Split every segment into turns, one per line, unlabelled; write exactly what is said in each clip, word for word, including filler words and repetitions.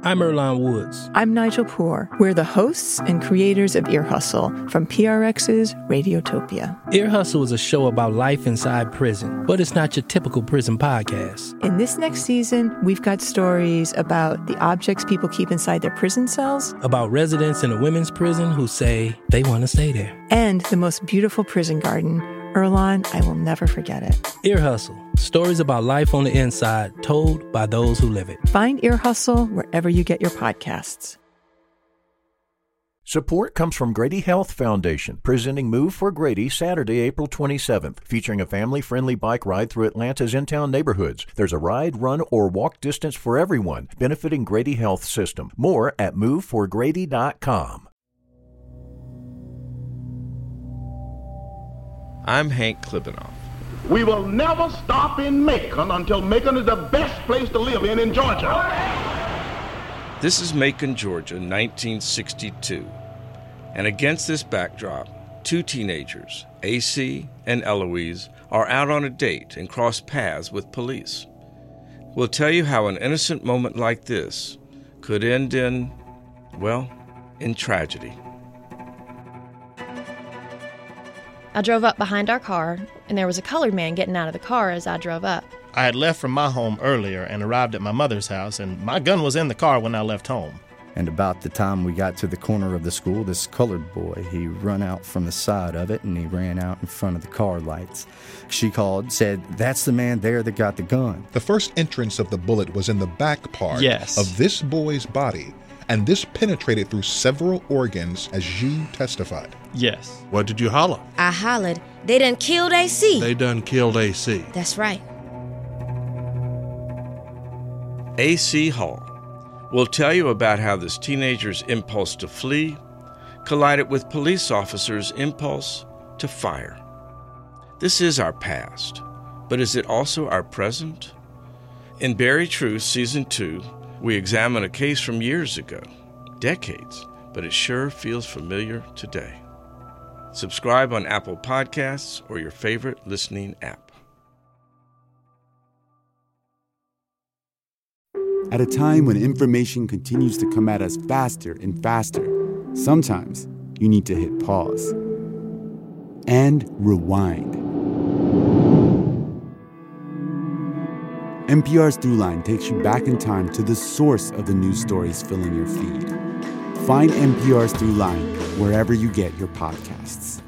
I'm Earlonne Woods.
I'm Nigel Poor. We're the hosts and creators of Ear Hustle from P R X's Radiotopia.
Ear Hustle is a show about life inside prison, but it's not your typical prison podcast.
In this next season, we've got stories about the objects people keep inside their prison cells,
about residents in a women's prison who say they want to stay there,
and the most beautiful prison garden. Earlonne, I will never forget it.
Ear Hustle. Stories about life on the inside, told by those who live it.
Find Ear Hustle wherever you get your podcasts.
Support comes from Grady Health Foundation, presenting Move for Grady Saturday, April twenty-seventh, featuring a family-friendly bike ride through Atlanta's in-town neighborhoods. There's a ride, run, or walk distance for everyone, benefiting Grady Health System. More at move for grady dot com.
I'm Hank Klibanoff.
We will never stop in Macon until Macon is the best place to live in in Georgia.
This is Macon, Georgia, nineteen sixty-two. And against this backdrop, two teenagers, A C and Eloise, are out on a date and cross paths with police. We'll tell you how an innocent moment like this could end in, well, in tragedy.
I drove up behind our car, and there was a colored man getting out of the car as I drove up.
I had left from my home earlier and arrived at my mother's house, and my gun was in the car when I left home.
And about the time we got to the corner of the school, this colored boy, he run out from the side of it, and he ran out in front of the car lights. She called, said, "That's the man there that got the gun."
The first entrance of the bullet was in the back part
yes.
of this boy's body, and this penetrated through several organs, as you testified.
Yes.
What did you holler?
I hollered, "They done killed A C."
They done killed A C.
That's right.
A C Hall. We'll tell you about how this teenager's impulse to flee collided with police officers' impulse to fire. This is our past, but is it also our present? In Buried Truth Season two, we examine a case from years ago, decades, but it sure feels familiar today. Subscribe on Apple Podcasts or your favorite listening app.
At a time when information continues to come at us faster and faster, sometimes you need to hit pause and rewind. N P R's Throughline takes you back in time to the source of the news stories filling your feed. Find N P R's Throughline wherever you get your podcasts.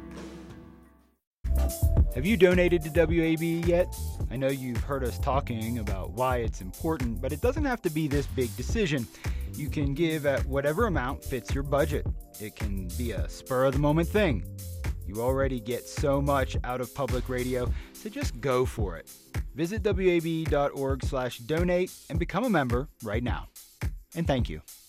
Have you donated to W A B E yet? I know you've heard us talking about why it's important, but it doesn't have to be this big decision. You can give at whatever amount fits your budget. It can be a spur-of-the-moment thing. You already get so much out of public radio, so just go for it. Visit W A B E dot org slash donate and become a member right now. And thank you.